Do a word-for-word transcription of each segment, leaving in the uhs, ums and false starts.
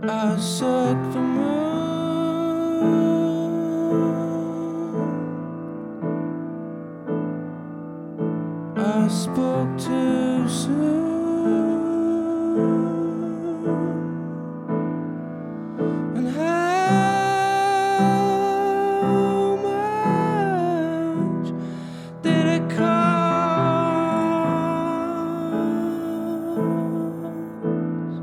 I suck the moon. I spoke too soon. And how much did it cost?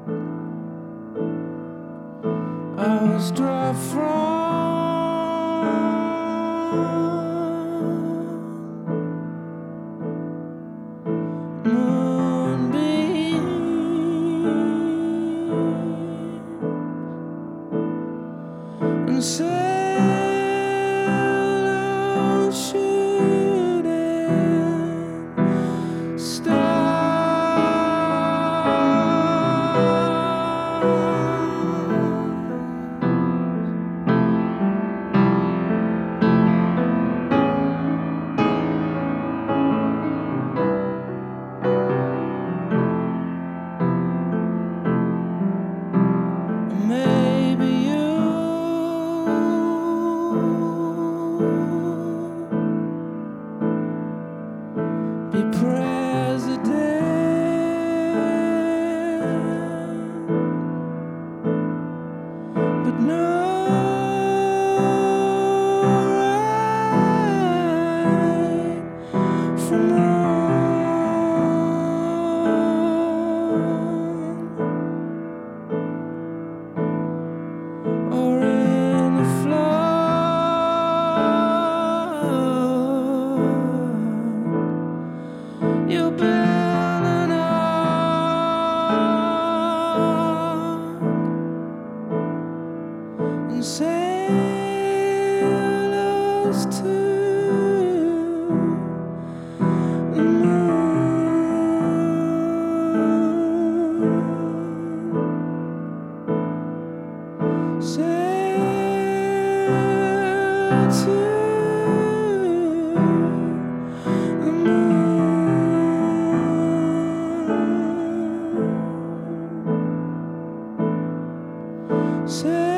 I was dropped from moonbeams and sailed on shooting stars. Maybe you be president, but no right from wrong, or in the flood. You build an ark and sail us to the moon. Sail to the moon. Sail